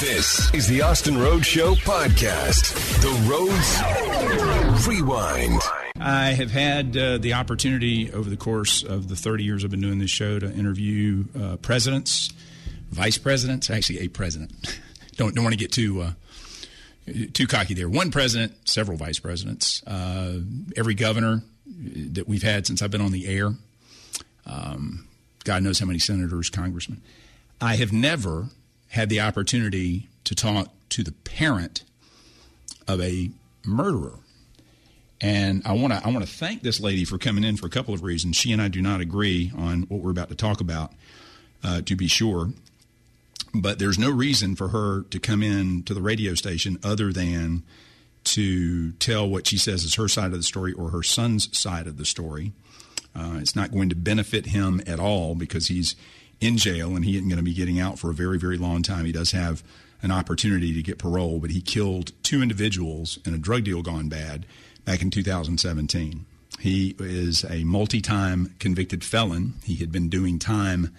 This is the Austin Rhodes Show podcast. The Rhodes Rewind. I have had the opportunity over the course of the 30 years I've been doing this show to interview presidents, vice presidents, actually a president. Don't want to get too cocky there. One president, several vice presidents, every governor that we've had since I've been on the air. God knows how many senators, congressmen. I have never had the opportunity to talk to the parent of a murderer. And I want to thank this lady for coming in for a couple of reasons. She and I do not agree on what we're about to talk about, to be sure. But there's no reason for her to come in to the radio station other than to tell what she says is her side of the story or her son's side of the story. It's not going to benefit him at all because he's in jail and he isn't going to be getting out for a very, very long time. He does have an opportunity to get parole, but he killed two individuals in a drug deal gone bad back in 2017. He is a multi-time convicted felon. He had been doing time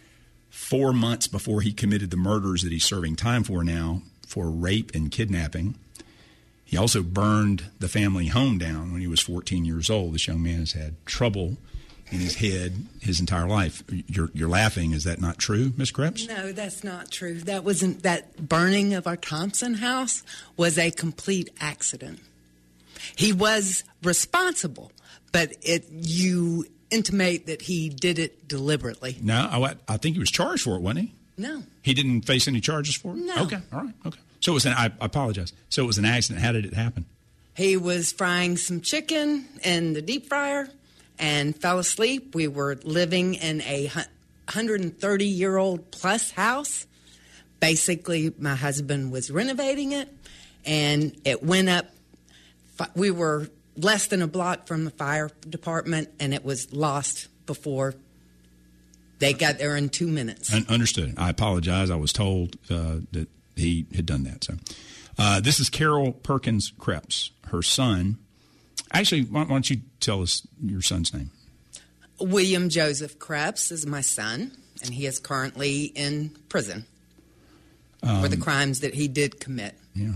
4 months before he committed the murders that he's serving time for now for rape and kidnapping. He also burned the family home down when he was 14 years old. This young man has had trouble in his head his entire life. You're laughing. Is that not true, Ms. Krebs? No, that's not true. That burning of our Thompson house was a complete accident. He was responsible, but you intimate that he did it deliberately. No, I think he was charged for it, wasn't he? No. He didn't face any charges for it? No. Okay, all right, okay. So it was I apologize. So it was an accident. How did it happen? He was frying some chicken in the deep fryer and fell asleep. We were living in a 130-year-old plus house. Basically, my husband was renovating it, and it went up. We were less than a block from the fire department, and it was lost before they got there in 2 minutes. Understood. I apologize. I was told that he had done that. So this is Carol Perkins Krebs, her son. Actually, why don't you tell us your son's name? William Joseph Krebs is my son, and he is currently in prison for the crimes that he did commit. Yeah.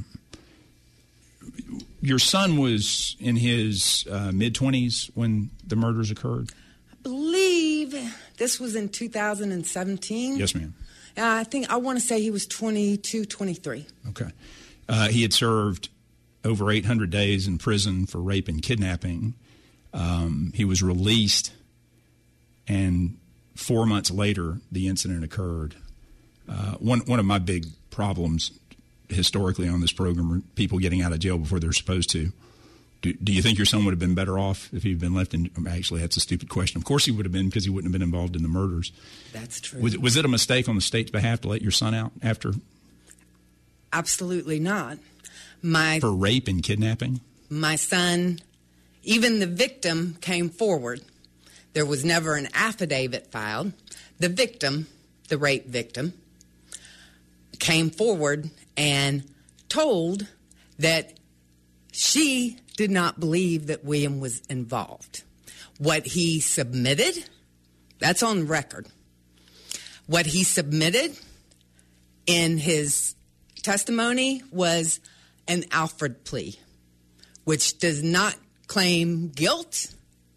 Your son was in his mid-20s when the murders occurred? I believe this was in 2017. Yes, ma'am. I want to say he was 22, 23. Okay. He had served over 800 days in prison for rape and kidnapping. He was released, and 4 months later, the incident occurred. One of my big problems historically on this program are people getting out of jail before they're supposed to. Do you think your son would have been better off if he'd been left in? Actually, that's a stupid question. Of course he would have been, because he wouldn't have been involved in the murders. That's true. Was it a mistake on the state's behalf to let your son out after? Absolutely not. For rape and kidnapping? My son, even the victim came forward. There was never an affidavit filed. The victim, the rape victim, came forward and told that she did not believe that William was involved. What he submitted, that's on record. What he submitted in his testimony was an Alford plea, which does not claim guilt.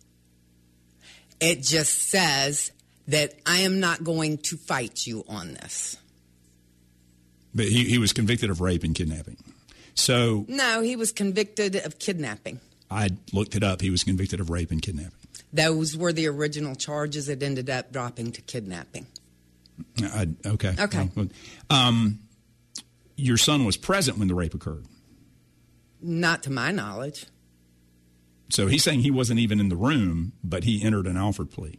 It just says that I am not going to fight you on this. But he was convicted of rape and kidnapping. So no, he was convicted of kidnapping. I looked it up. He was convicted of rape and kidnapping. Those were the original charges. It ended up dropping to kidnapping. Okay. Okay. Your son was present when the rape occurred? Not to my knowledge. So he's saying he wasn't even in the room, but he entered an Alford plea.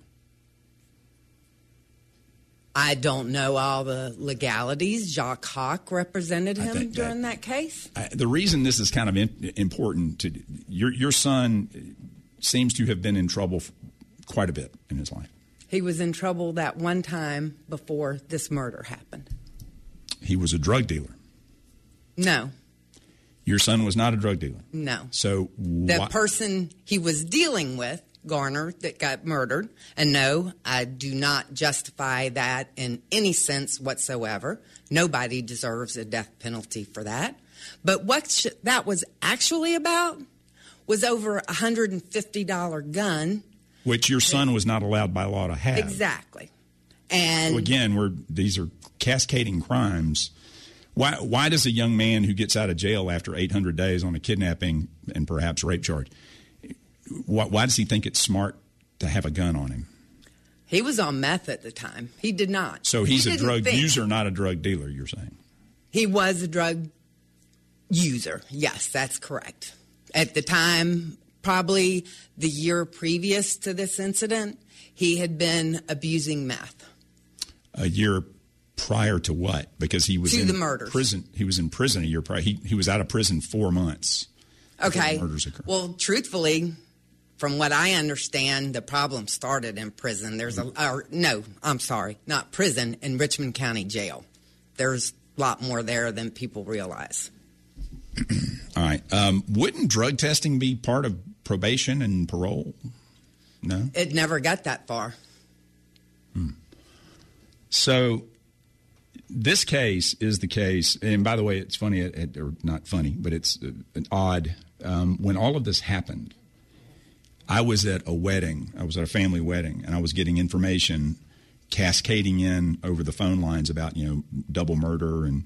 I don't know all the legalities. Jacques Hawk represented him during that case. The reason this is kind of important to your son seems to have been in trouble quite a bit in his life. He was in trouble that one time before this murder happened. He was a drug dealer. No. Your son was not a drug dealer? No. So the person he was dealing with Garner that got murdered. And no, I do not justify that in any sense whatsoever. Nobody deserves a death penalty for that. But what that was actually about was over a $150 gun. Which your son was not allowed by law to have. Exactly. And so again, these are cascading crimes. Why does a young man who gets out of jail after 800 days on a kidnapping and perhaps rape charge, why does he think it's smart to have a gun on him? He was on meth at the time. He did not. So he's a drug user, not a drug dealer, you're saying? He was a drug user. Yes, that's correct. At the time, probably the year previous to this incident, he had been abusing meth. A year prior to what? Because he was in the murders. Prison. He was in prison a year prior. He was out of prison 4 months. Okay. The murders occurred. Well, truthfully, from what I understand, the problem started in prison. Not prison, in Richmond County Jail. There's a lot more there than people realize. All right. Wouldn't drug testing be part of probation and parole? No? It never got that far. So this case is the case, and by the way, it's funny, or not funny, but it's odd. When all of this happened, I was at a wedding. I was at a family wedding, and I was getting information cascading in over the phone lines about, double murder. And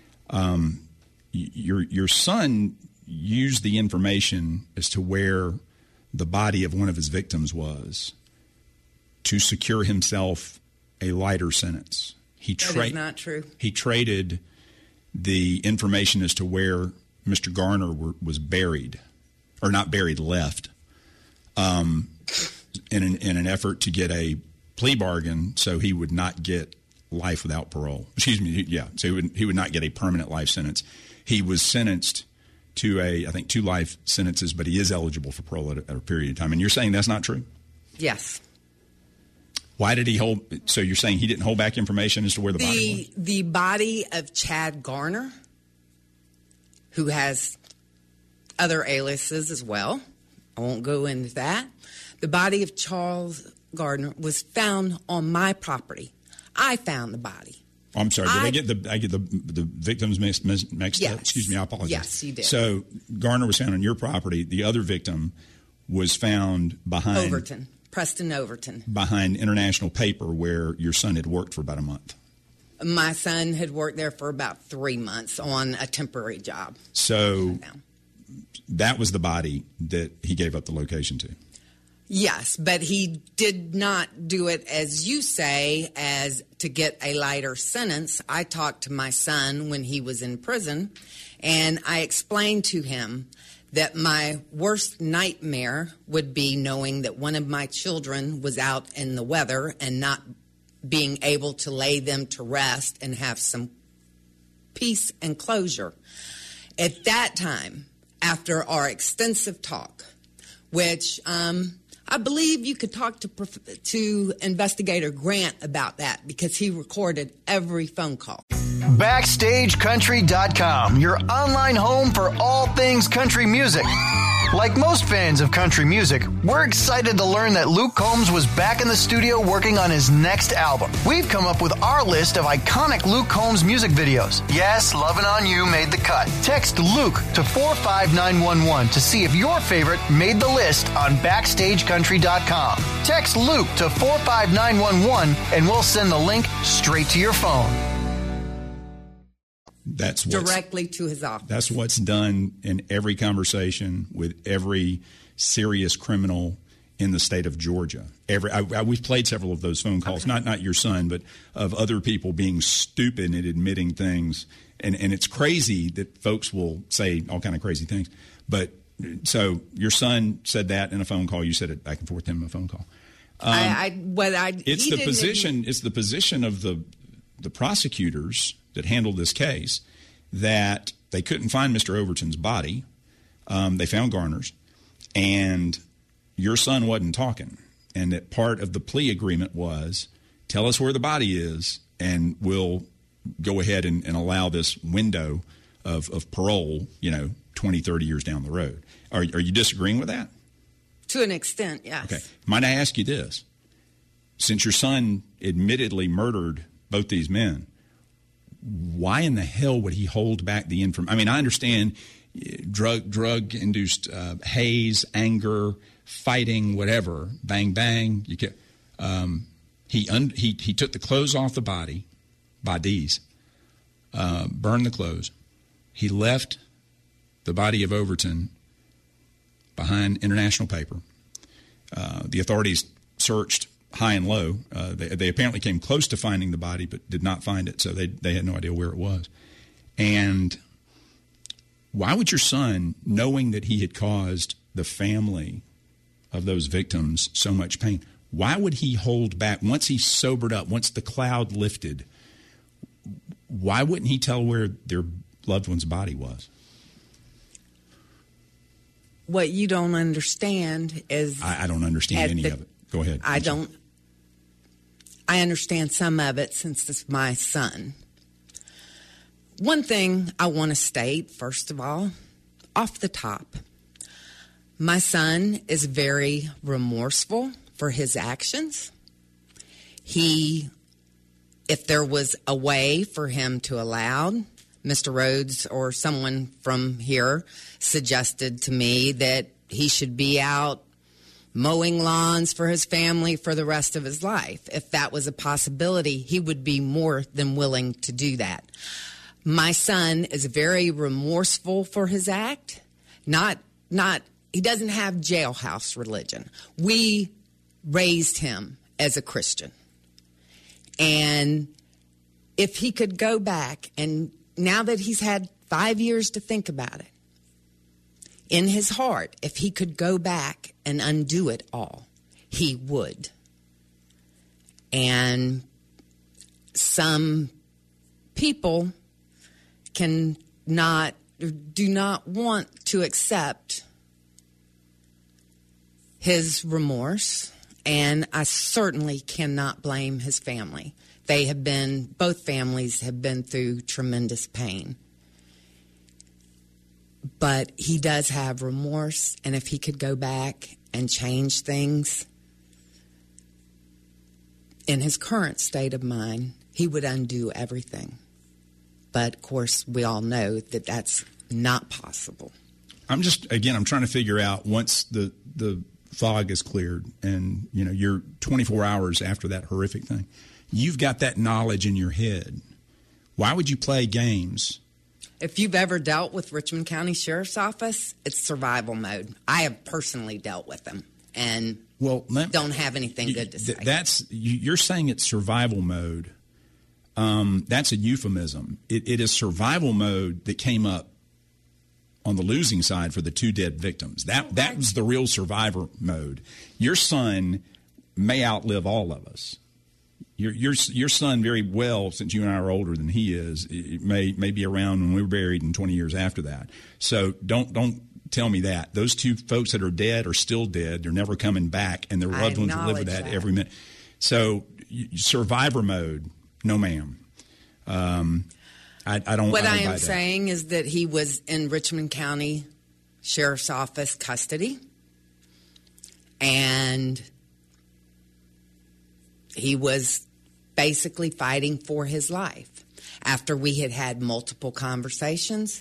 your son used the information as to where the body of one of his victims was to secure himself a lighter sentence. That is not true. He traded the information as to where Mr. Garner was buried, or not buried, left, in an effort to get a plea bargain so he would not get life without parole. Excuse me, yeah. So he would not get a permanent life sentence. He was sentenced to I think 2 life sentences, but he is eligible for parole at a period of time. And you're saying that's not true? Yes. Why did he hold? So you're saying he didn't hold back information as to where the body was? The body of Chad Garner, who has other aliases as well. I won't go into that. The body of Charles Gardner was found on my property. I found the body. I'm sorry. Did I get the victims mixed yes. up? Excuse me. I apologize. Yes, you did. So Garner was found on your property. The other victim was found behind Preston Overton, behind International Paper, where your son had worked for about a month. My son had worked there for about 3 months on a temporary job. So that was the body that he gave up the location to. Yes, but he did not do it, as you say, as to get a lighter sentence. I talked to my son when he was in prison, and I explained to him that my worst nightmare would be knowing that one of my children was out in the weather and not being able to lay them to rest and have some peace and closure. At that time, after our extensive talk, which I believe you could talk to Investigator Grant about that, because he recorded every phone call. BackstageCountry.com, your online home for all things country music. Like most fans of country music, we're excited to learn that Luke Combs was back in the studio working on his next album. We've come up with our list of iconic Luke Combs music videos. Yes, Lovin' On You made the cut. Text Luke to 45911 to see if your favorite made the list on BackstageCountry.com. Text Luke to 45911 and we'll send the link straight to your phone. That's directly to his office. That's what's done in every conversation with every serious criminal in the state of Georgia. We've played several of those phone calls, okay. not your son, but of other people being stupid and admitting things. And it's crazy that folks will say all kind of crazy things. But so your son said that in a phone call. You said it back and forth to him in a phone call. It's the position of the prosecutors that handled this case that they couldn't find Mr. Overton's body. They found Garner's, and your son wasn't talking. And that part of the plea agreement was, tell us where the body is, and we'll go ahead and allow this window of parole, 20, 30 years down the road. Are you disagreeing with that? To an extent, yes. Okay. Might I ask you this? Since your son admittedly murdered both these men, why in the hell would he hold back the information? I mean, I understand drug-induced haze, anger, fighting, whatever, bang, bang. You get, he took the clothes off the bodies, burned the clothes. He left the body of Overton behind International Paper. The authorities searched high and low. They apparently came close to finding the body, but did not find it, so they had no idea where it was. And why would your son, knowing that he had caused the family of those victims so much pain, why would he hold back once he sobered up, once the cloud lifted? Why wouldn't he tell where their loved one's body was? What you don't understand is... I don't understand any of it. Go ahead. I understand some of it since it's my son. One thing I want to state, first of all, off the top, my son is very remorseful for his actions. If there was a way for him to allow, Mr. Rhodes or someone from here suggested to me that he should be out mowing lawns for his family for the rest of his life. If that was a possibility, he would be more than willing to do that. My son is very remorseful for his act. He doesn't have jailhouse religion. We raised him as a Christian. And if he could go back, and now that he's had 5 years to think about it, in his heart, if he could go back and undo it all, he would. And some people do not want to accept his remorse, and I certainly cannot blame his family. Both families have been through tremendous pain. But he does have remorse, and if he could go back and change things in his current state of mind, he would undo everything. But, of course, we all know that that's not possible. I'm trying to figure out, once the fog is cleared and, you're 24 hours after that horrific thing, you've got that knowledge in your head. Why would you play games? If you've ever dealt with Richmond County Sheriff's Office, it's survival mode. I have personally dealt with them and don't have anything good to say. You're saying it's survival mode. That's a euphemism. It is survival mode that came up on the losing side for the two dead victims. That was the real survivor mode. Your son may outlive all of us. Your son very well, since you and I are older than he is, it may be around when we were buried and 20 years after that. So don't tell me that. Those two folks that are dead are still dead. They're never coming back, and their loved ones live with that every minute. So survivor mode, no ma'am. I don't. What I am saying is that he was in Richmond County Sheriff's Office custody, and he was basically fighting for his life. After we had multiple conversations,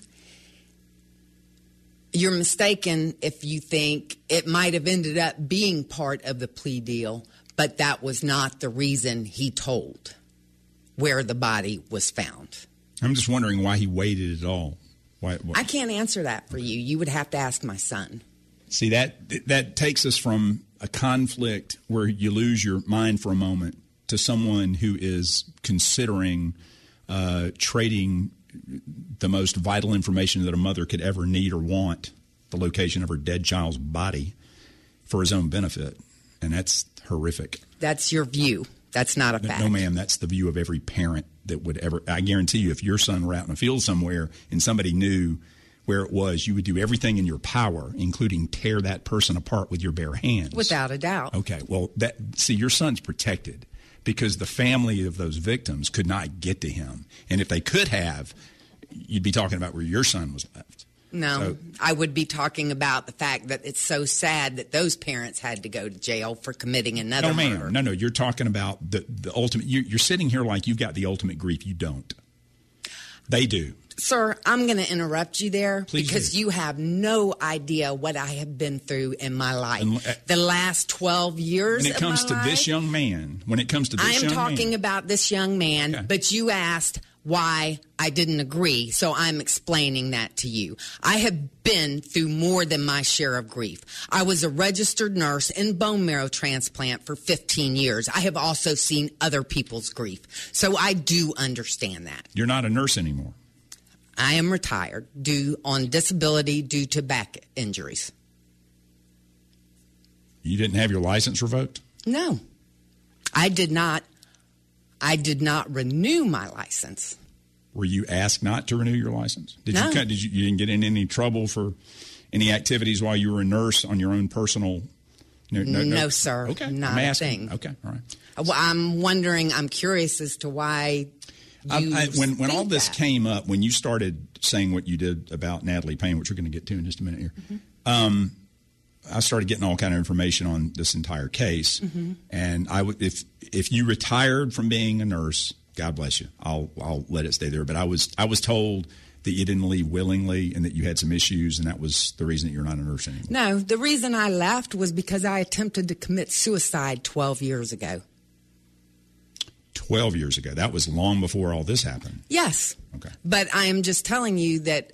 you're mistaken if you think it might have ended up being part of the plea deal, but that was not the reason he told where the body was found. I'm just wondering why he waited at all. Why? I can't answer that for you. You would have to ask my son. See, that takes us from a conflict where you lose your mind for a moment to someone who is considering trading the most vital information that a mother could ever need or want, the location of her dead child's body, for his own benefit. And that's horrific. That's your view. That's not a fact. No, ma'am, that's the view of every parent that would ever. I guarantee you, if your son were out in a field somewhere and somebody knew where it was, you would do everything in your power, including tear that person apart with your bare hands. Without a doubt. Okay, well, your son's protected because the family of those victims could not get to him. And if they could have, you'd be talking about where your son was left. No, So, I would be talking about the fact that it's so sad that those parents had to go to jail for committing another murder. No, you're talking about the ultimate. You're sitting here like you've got the ultimate grief. You don't. They do. Sir, I'm going to interrupt you there Please because do. you have no idea what I have been through in my life. The last 12 years When it comes of to my this life, young man, I am talking about this young man, Okay. but you asked why I didn't agree, so I'm explaining that to you. I have been through more than my share of grief. I was a registered nurse in bone marrow transplant for 15 years. I have also seen other people's grief, so I do understand that. You're not a nurse anymore. I am retired on disability due to back injuries. You didn't have your license revoked? No, I did not. I did not renew my license. Were you asked not to renew your license? No. You didn't get in any trouble for any activities while you were a nurse on your own personal? No, sir. Okay, Not I'm a asking. thing. Okay, all right. Well, I'm curious as to why you When all think this that. came up, when you started saying what you did about Natalie Payne, which we're going to get to in just a minute here, Mm-hmm. I started getting all kind of information on this entire case. Mm-hmm. And if you retired from being a nurse, God bless you. I'll let it stay there. But I was told that you didn't leave willingly and that you had some issues, and that was the reason that you're not a nurse anymore. No, the reason I left was because I attempted to commit suicide 12 years ago. 12 years ago. That was long before all this happened. Yes. Okay. But I am just telling you that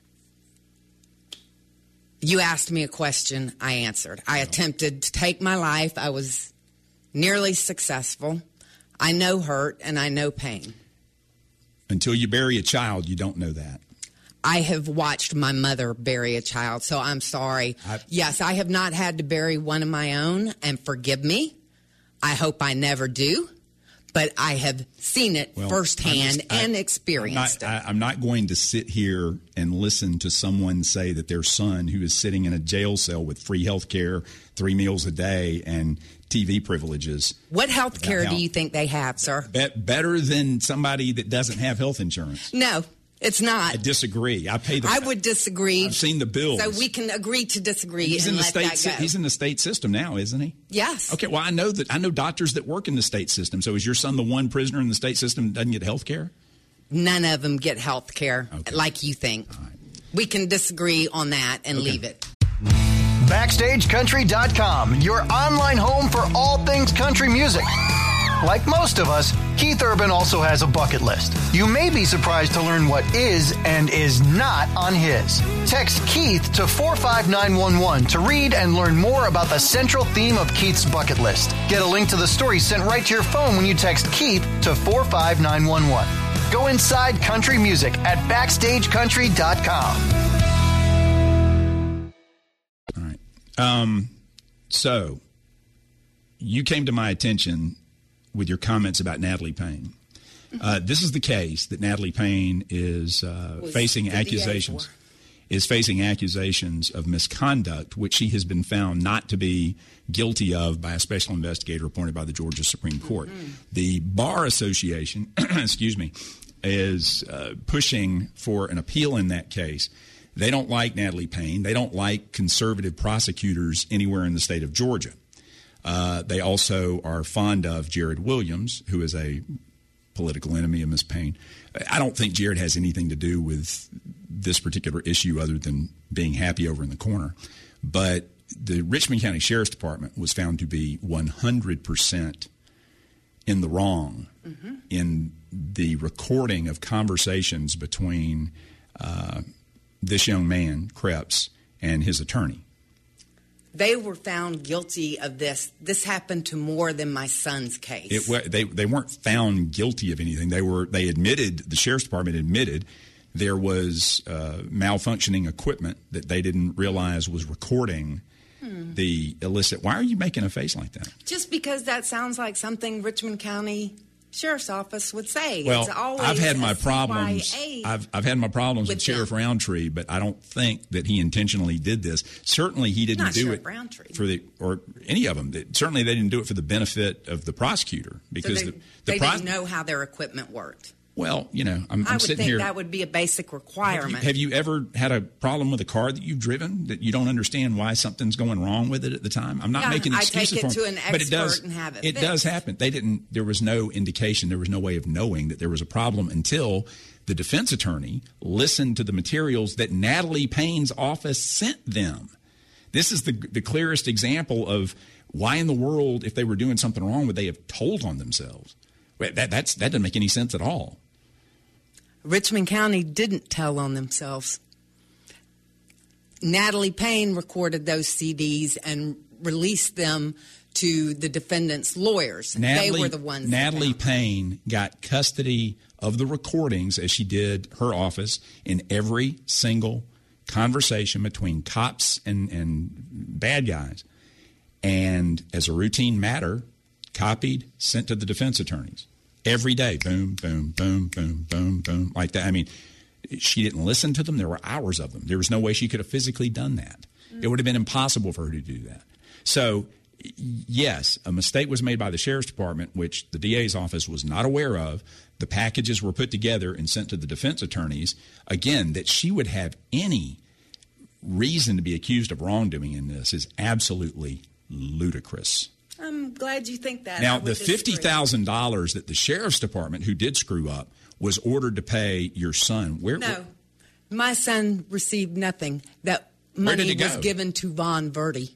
you asked me a question, I answered. I attempted to take my life. I was nearly successful. I know hurt and I know pain. Until you bury a child, you don't know that. I have watched my mother bury a child, so I'm sorry. Yes, I have not had to bury one of my own, and forgive me. I hope I never do. But I have seen it firsthand and experienced it. I'm not going to sit here and listen to someone say that their son, who is sitting in a jail cell with free health care, 3 meals a day, and TV privileges. What health care do you think they have, sir? Better than somebody that doesn't have health insurance. No, it's not. I disagree. I would disagree. I've seen the bills. So we can agree to disagree He's and in the let that go. He's in the state system now, isn't he? Yes. Okay, well, I know doctors that work in the state system. So is your son the one prisoner in the state system that doesn't get health care? None of them get health care like you think. All right. We can disagree on that and leave it. BackstageCountry.com, your online home for all things country music. Like most of us, Keith Urban also has a bucket list. You may be surprised to learn what is and is not on his. Text Keith to 45911 to read and learn more about the central theme of Keith's bucket list. Get a link to the story sent right to your phone when you text Keith to 45911. Go inside country music at BackstageCountry.com. All right. So you came to my attention with your comments about Natalie Payne. This is the case that Natalie Payne is facing accusations of misconduct, which she has been found not to be guilty of by a special investigator appointed by the Georgia Supreme Court. The Bar Association, is pushing for an appeal in that case. They don't like Natalie Payne. They don't like conservative prosecutors anywhere in the state of Georgia. They also are fond of Jared Williams, who is a political enemy of Ms. Payne. I don't think Jared has anything to do with this particular issue other than being happy over in the corner. But the Richmond County Sheriff's Department was found to be 100% in the wrong in the recording of conversations between this young man, Krebs, and his attorney. They were found guilty of this. This happened to more than my son's case. They weren't found guilty of anything. The Sheriff's Department admitted there was malfunctioning equipment that they didn't realize was recording the illicit. Why are you making a face like that? Just because that sounds like something Richmond County Sheriff's Office would say. Well, it's always I've had my a problems. CYA I've had my problems with with Sheriff them. Roundtree, but I don't think that he intentionally did this. Certainly, he didn't Not do Sheriff it Roundtree. or any of them. Certainly, they didn't do it for the benefit of the prosecutor because So the they pros- didn't know how their equipment worked. Well, you know, I'm I would sitting think here. that would be a basic requirement. Have you ever had a problem with a car that you've driven that you don't understand why something's going wrong with it at the time? I'm not making excuses for I take it them, to an but expert and have it It fixed. does happen. There was no indication, there was no way of knowing that there was a problem until the defense attorney listened to the materials that Natalie Payne's office sent them. This is the clearest example of why in the world, if they were doing something wrong, would they have told on themselves? That doesn't make any sense at all. Richmond County didn't tell on themselves. Natalie Payne recorded those CDs and released them to the defendant's lawyers. They were the ones. Natalie Payne got custody of the recordings, as she did her office, in every single conversation between cops and bad guys. And as a routine matter, copied, sent to the defense attorneys. Every day, boom, boom, boom, boom, boom, boom, like that. I mean, she didn't listen to them. There were hours of them. There was no way she could have physically done that. It would have been impossible for her to do that. So, yes, a mistake was made by the sheriff's department, which the DA's office was not aware of. The packages were put together and sent to the defense attorneys. Again, that she would have any reason to be accused of wrongdoing in this is absolutely ludicrous. I'm glad you think that. Now, the $50,000 that the sheriff's department, who did screw up, was ordered to pay your son. No, my son received nothing. That money was given to Von Verdi.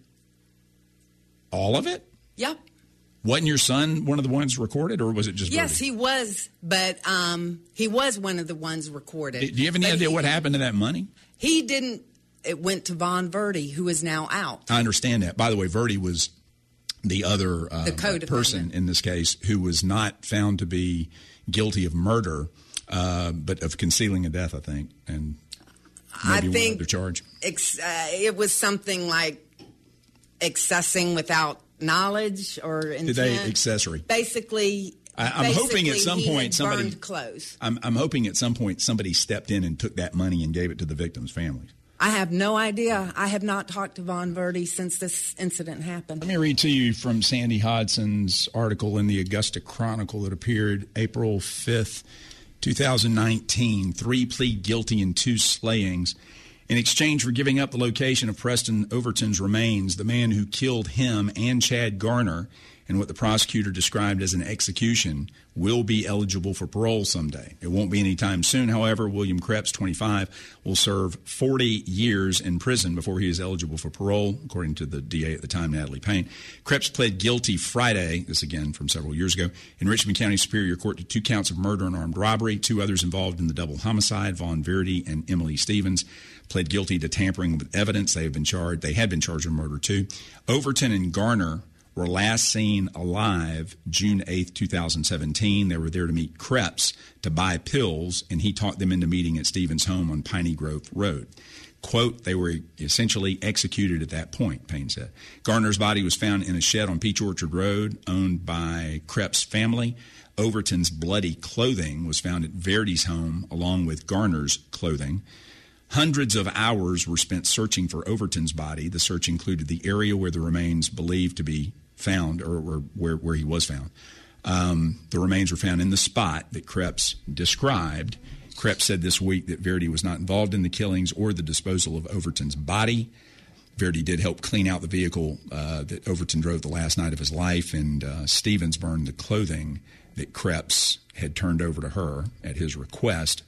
All of it? Yep. Wasn't your son one of the ones recorded, or was it just Yes, Verdi? he was, but he was one of the ones recorded. Do you have any idea what happened to that money? He didn't. It went to Von Verdi, who is now out. I understand that. By the way, Verdi was the other person in this case who was not found to be guilty of murder, but of concealing a death, I think, and maybe one other charge. It was something like accessing without knowledge or intent. Did they accessory? Basically, I'm hoping at some point somebody burned clothes. I'm hoping at some point somebody stepped in and took that money and gave it to the victims' families. I have no idea. I have not talked to Von Verdi since this incident happened. Let me read to you from Sandy Hodgson's article in the Augusta Chronicle that appeared April 5th, 2019. 3 plead guilty in 2 slayings. In exchange for giving up the location of Preston Overton's remains, the man who killed him and Chad Garner in what the prosecutor described as an execution will be eligible for parole someday. It won't be anytime soon, however. William Krebs, 25, will serve 40 years in prison before he is eligible for parole, according to the DA at the time, Natalie Payne. Krebs pled guilty Friday, this again from several years ago, in Richmond County Superior Court to 2 counts of murder and armed robbery. 2 others involved in the double homicide, Von Verdi and Emily Stevens, pled guilty to tampering with evidence. They had been charged with murder too. Overton and Garner were last seen alive June 8th, 2017. They were there to meet Krebs to buy pills, and he talked them into meeting at Stevens' home on Piney Grove Road. Quote, they were essentially executed at that point, Payne said. Garner's body was found in a shed on Peach Orchard Road, owned by Krebs' family. Overton's bloody clothing was found at Verdi's home, along with Garner's clothing. Hundreds of hours were spent searching for Overton's body. The search included the area where the remains believed to be found, or where he was found. The remains were found in the spot that Krebs described. Krebs said this week that Verdi was not involved in the killings or the disposal of Overton's body. Verdi did help clean out the vehicle that Overton drove the last night of his life, and Stevens burned the clothing that Krebs had turned over to her at his request.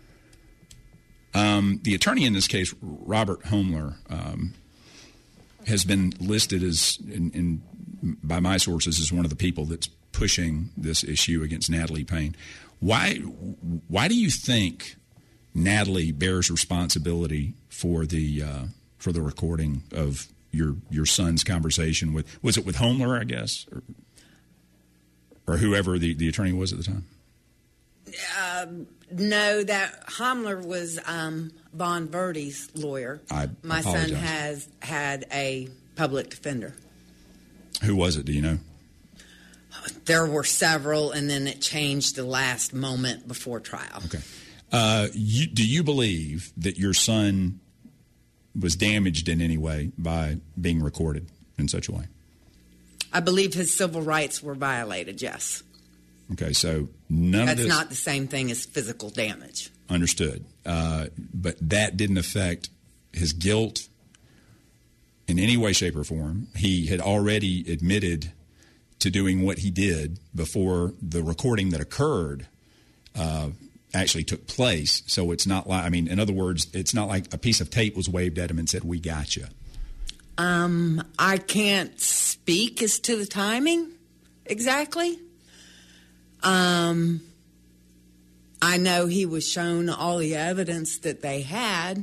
The attorney in this case, Robert Homler, has been listed as, by my sources, as one of the people that's pushing this issue against Natalie Payne. Why do you think Natalie bears responsibility for the recording of your son's conversation with, was it with Homler, I guess, or whoever the attorney was at the time? No, that Homler was Von Verdi's lawyer. My son has had a public defender. Who was it? Do you know? There were several, and then it changed the last moment before trial. Okay. Do you believe that your son was damaged in any way by being recorded in such a way? I believe his civil rights were violated, yes. Okay, so none of this... That's not the same thing as physical damage. Understood. But that didn't affect his guilt in any way, shape, or form. He had already admitted to doing what he did before the recording that occurred actually took place. So it's not like, in other words, it's not like a piece of tape was waved at him and said, "We got you." I can't speak as to the timing exactly. I know he was shown all the evidence that they had,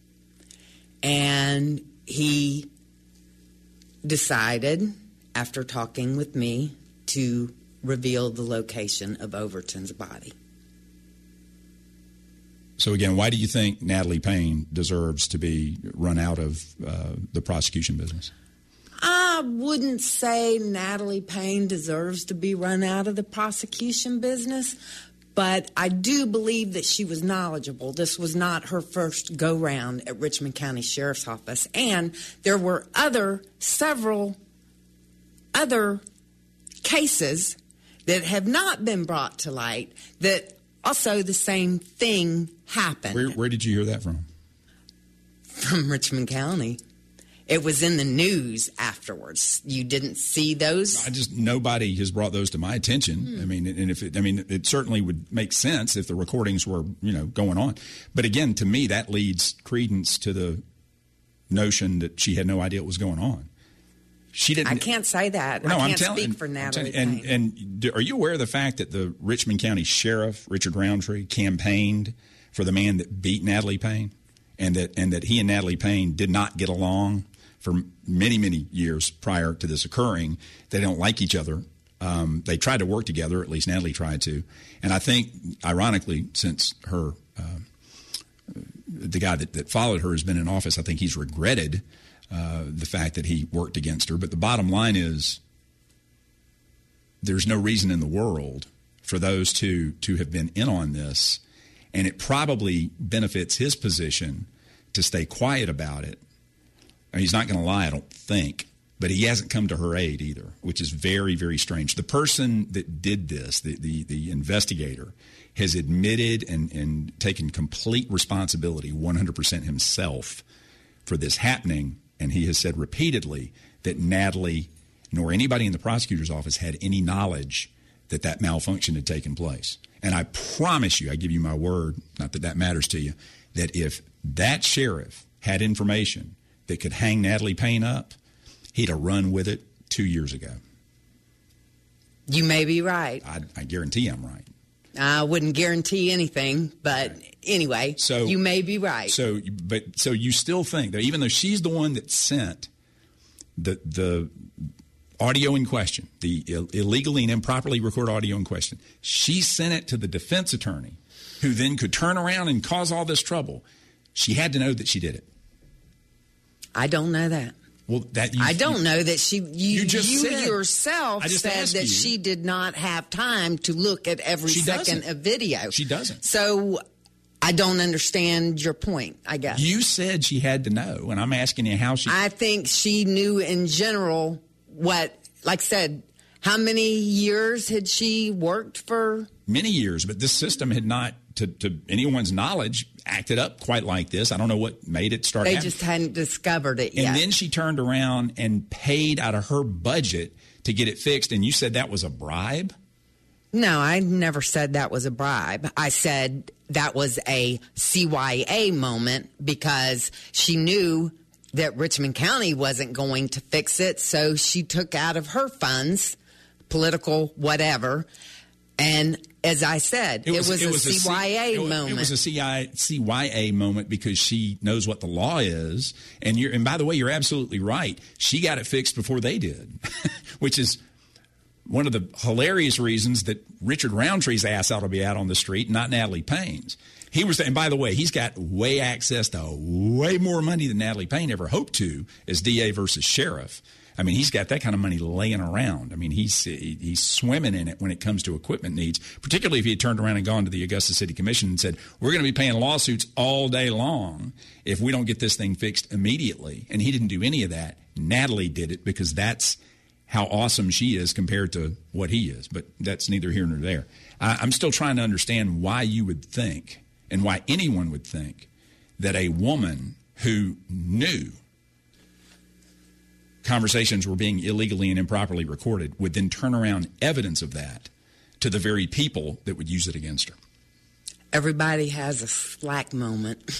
and he decided, after talking with me, to reveal the location of Overton's body. So again, why do you think Natalie Payne deserves to be run out of the prosecution business? I wouldn't say Natalie Payne deserves to be run out of the prosecution business, but I do believe that she was knowledgeable. This was not her first go-round at Richmond County Sheriff's Office, and there were several other cases that have not been brought to light that also the same thing happened. Where did you hear that from? From Richmond County. It was in the news afterwards. You didn't see those? Nobody has brought those to my attention. It certainly would make sense if the recordings were, going on. But again, to me, that leads credence to the notion that she had no idea what was going on. She didn't. I can't say that. No, I can't speak for Natalie Payne. And are you aware of the fact that the Richmond County Sheriff, Richard Roundtree, campaigned for the man that beat Natalie Payne, and that he and Natalie Payne did not get along for many, many years prior to this occurring? They don't like each other. They tried to work together, at least Natalie tried to. And I think, ironically, since the guy that followed her has been in office, I think he's regretted the fact that he worked against her. But the bottom line is there's no reason in the world for those two to have been in on this, and it probably benefits his position to stay quiet about it. He's not going to lie, I don't think, but he hasn't come to her aid either, which is very, very strange. The person that did this, the investigator, has admitted and taken complete responsibility, 100% himself, for this happening, and he has said repeatedly that Natalie nor anybody in the prosecutor's office had any knowledge that malfunction had taken place. And I promise you, I give you my word, not that matters to you, that if that sheriff had information that could hang Natalie Payne up, he'd have run with it 2 years ago. You may be right. I guarantee I'm right. I wouldn't guarantee anything, but anyway, you may be right. So you still think that even though she's the one that sent the audio in question, the illegally and improperly recorded audio in question, she sent it to the defense attorney, who then could turn around and cause all this trouble. She had to know that she did it. I don't know that. Well, I don't know that you yourself said that she did not have time to look at every second of video. She doesn't. So I don't understand your point, I guess. You said she had to know, and I'm asking you how she... I think she knew in general like I said, how many years had she worked for? Many years, but this system had not, to anyone's knowledge, acted up quite like this. I don't know what made it start happening. They just hadn't discovered it yet. And then she turned around and paid out of her budget to get it fixed, and you said that was a bribe? No, I never said that was a bribe. I said that was a CYA moment because she knew that Richmond County wasn't going to fix it, so she took out of her funds, political whatever, and as I said, it was a CYA moment. It was a CYA moment because she knows what the law is, and by the way, you're absolutely right. She got it fixed before they did, which is one of the hilarious reasons that Richard Roundtree's ass ought to be out on the street, not Natalie Payne's. And by the way, he's got access to way more money than Natalie Payne ever hoped to as DA versus sheriff. I mean, he's got that kind of money laying around. I mean, he's swimming in it when it comes to equipment needs, particularly if he had turned around and gone to the Augusta City Commission and said, we're going to be paying lawsuits all day long if we don't get this thing fixed immediately. And he didn't do any of that. Natalie did it because that's how awesome she is compared to what he is. But that's neither here nor there. I'm still trying to understand why you would think, and why anyone would think, that a woman who knew conversations were being illegally and improperly recorded would then turn around evidence of that to the very people that would use it against her. Everybody has a slack moment.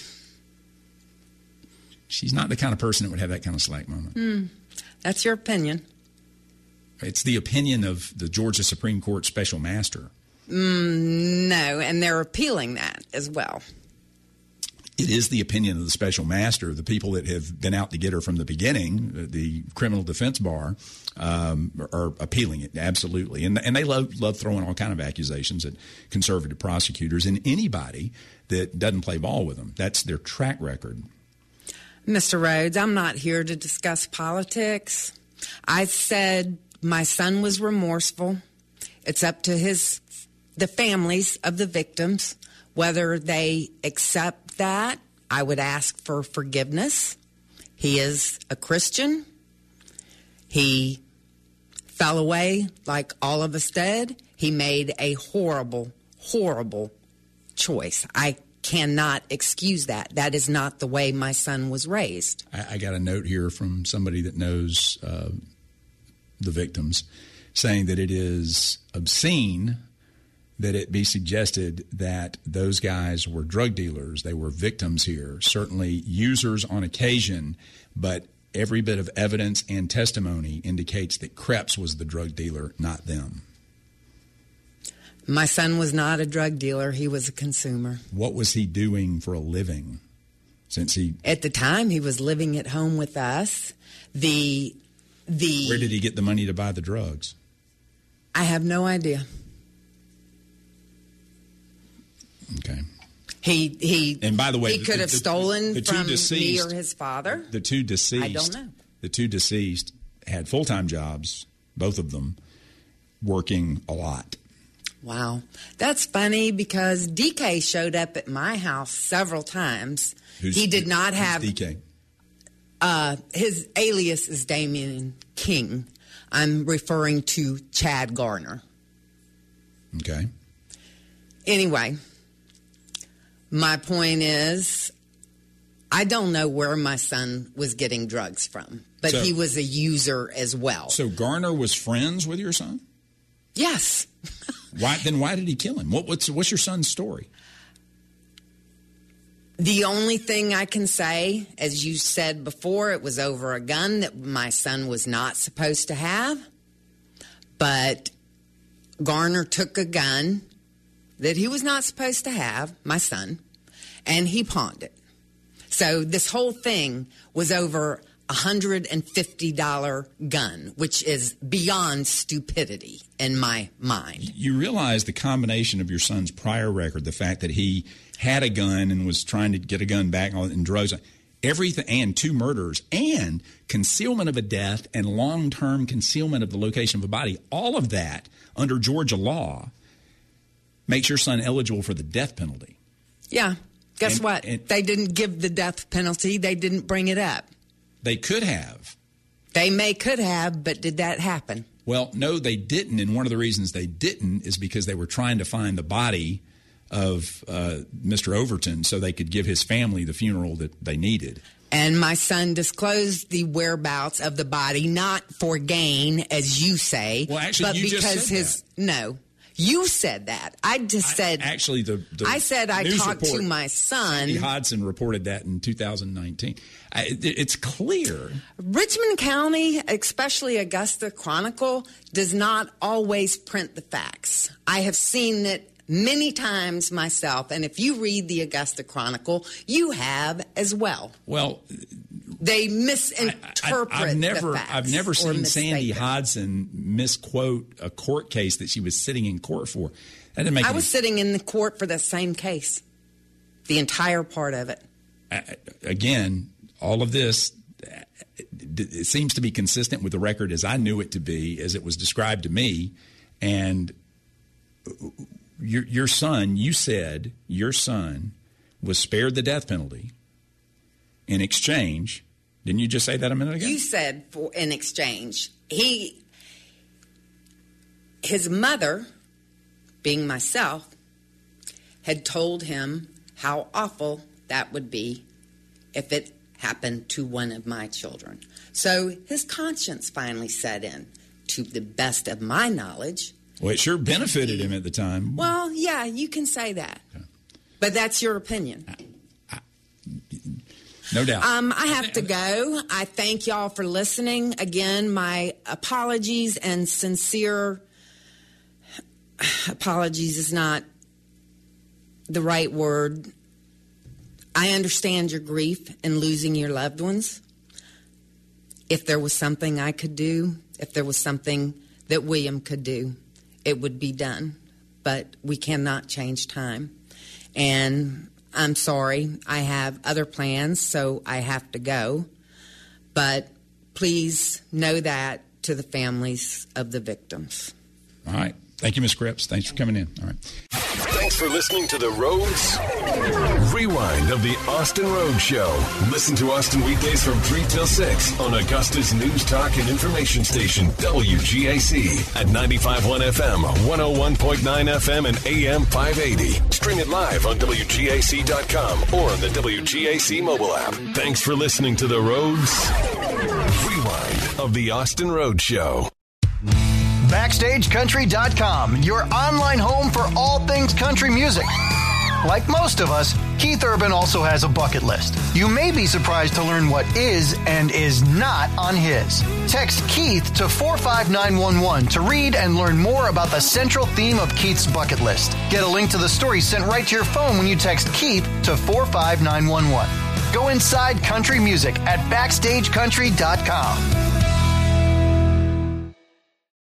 She's not the kind of person that would have that kind of slack moment. That's your opinion. It's the opinion of the Georgia Supreme Court special master. No, and they're appealing that as well. It is the opinion of the special master. The people that have been out to get her from the beginning, the criminal defense bar, are appealing it, absolutely. And they love throwing all kind of accusations at conservative prosecutors and anybody that doesn't play ball with them. That's their track record. Mr. Rhodes, I'm not here to discuss politics. I said my son was remorseful. It's up to the families of the victims whether they accept that. I would ask for forgiveness. He is a Christian. He fell away like all of us did. He made a horrible, horrible choice. I cannot excuse that. That is not the way my son was raised. I got a note here from somebody that knows the victims saying that it is obscene that it be suggested that those guys were drug dealers. They were victims here, certainly users on occasion, but every bit of evidence and testimony indicates that Kreps was the drug dealer, not them. My son was not a drug dealer. He was a consumer. What was he doing for a living? At the time, he was living at home with us. Where did he get the money to buy the drugs? I have no idea. Okay. And by the way, he could have stolen from me or his father. The two deceased. I don't know. The two deceased had full-time jobs, both of them, working a lot. Wow. That's funny because DK showed up at my house several times. He did not have DK. His alias is Damian King. I'm referring to Chad Garner. Okay. Anyway, my point is, I don't know where my son was getting drugs from, but he was a user as well. So Garner was friends with your son? Yes. Why did he kill him? What's your son's story? The only thing I can say, as you said before, it was over a gun that my son was not supposed to have. But Garner took a gun that he was not supposed to have, my son, and he pawned it. So this whole thing was over $150 gun, which is beyond stupidity in my mind. You realize the combination of your son's prior record, the fact that he had a gun and was trying to get a gun back and drugs, everything, and 2 murders, and concealment of a death and long-term concealment of the location of a body, all of that under Georgia law makes your son eligible for the death penalty. Yeah. Guess what? They didn't give the death penalty. They didn't bring it up. They could have. They could have, but did that happen? Well, no, they didn't. And one of the reasons they didn't is because they were trying to find the body of Mr. Overton so they could give his family the funeral that they needed. And my son disclosed the whereabouts of the body, not for gain, as you say. Well, actually, but you because just said that. No. You said that. I just said. Actually, I said I talked to my son. Sandy Hodson reported that in 2019. It's clear. Richmond County, especially Augusta Chronicle, does not always print the facts. I have seen it many times myself, and if you read the Augusta Chronicle, you have as well. Well, they misinterpret the facts. I've never seen Sandy Hodson misquote a court case that she was sitting in court for. That didn't make I was sitting in the court for the same case, the entire part of it. Again, all of this, it seems to be consistent with the record as I knew it to be, as it was described to me. And your son, you said your son was spared the death penalty in exchange. Didn't you just say that a minute ago? You said in exchange. He his mother, being myself, had told him how awful that would be if it happened to one of my children. So his conscience finally set in, to the best of my knowledge. Well, it sure benefited him at the time. Well, yeah, you can say that. Okay. But that's your opinion. No doubt. I have to go. I thank y'all for listening. Again, my apologies, and sincere apologies is not the right word. I understand your grief in losing your loved ones. If there was something I could do, if there was something that William could do, it would be done. But we cannot change time. And I'm sorry, I have other plans, so I have to go. But please know that to the families of the victims. All right. Thank you, Ms. Cripps. Thanks for coming in. All right. Thanks for listening to the Rhodes Rewind of the Austin Rhodes Show. Listen to Austin weekdays from 3 till 6 on Augusta's News Talk and Information Station, WGAC, at 95.1 FM, 101.9 FM, and AM 580. Stream it live on WGAC.com or on the WGAC mobile app. Thanks for listening to the Rhodes Rewind of the Austin Rhodes Show. BackstageCountry.com, your online home for all things country music. Like most of us, Keith Urban also has a bucket list. You may be surprised to learn what is and is not on his. Text Keith to 45911 to read and learn more about the central theme of Keith's bucket list. Get a link to the story sent right to your phone when you text Keith to 45911. Go inside country music at BackstageCountry.com.